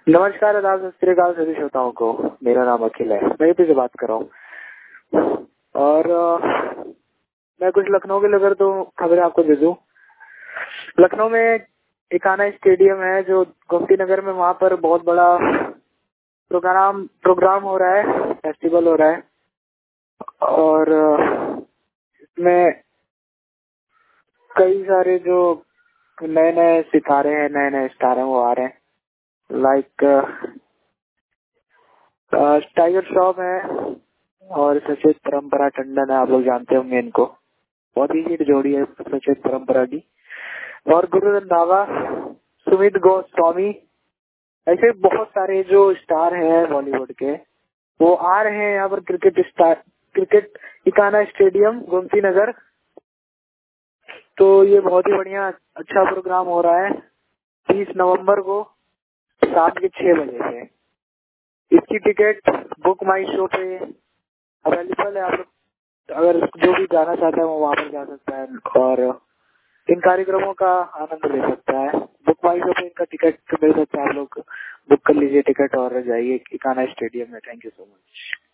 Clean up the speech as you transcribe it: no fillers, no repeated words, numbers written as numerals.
नमस्कार, आदाब, सत श्री अकाल सभी श्रोताओं को। मेरा नाम अखिल है, मैं यूपी से बात कर रहा हूँ और मैं कुछ लखनऊ के लेकर तो खबरें आपको दे दूं। लखनऊ में इकाना स्टेडियम है जो गोमती नगर में, वहाँ पर बहुत बड़ा प्रोग्राम हो रहा है, फेस्टिवल हो रहा है और इसमें कई सारे जो नए नए सितारे हैं, नए नए स्टार हैं, वो आ रहे हैं। लाइक टाइगर श्रॉफ है और सचेत परंपरा टंडन है, आप लोग जानते होंगे इनको। बहुत ही हिट जोड़ी है सचेत परंपरा की। और गुरु रंधावा, सुमित गोस्वामी, ऐसे बहुत सारे जो स्टार हैं बॉलीवुड के, वो आ रहे हैं यहाँ पर क्रिकेट इकाना स्टेडियम गोमती नगर। तो ये बहुत ही बढ़िया अच्छा प्रोग्राम हो रहा है 30 नवंबर को शाम के 6 बजे से। इसकी टिकट बुक माई शो पे अवेलेबल है। आप लोग अगर जो भी जाना चाहता है वो वहाँ पर जा सकता है और इन कार्यक्रमों का आनंद ले सकता है। बुक माई शो पे इनका टिकट मिल सकता है, आप लोग बुक कर लीजिए टिकट और जाइए इकाना स्टेडियम में। Thank you so much.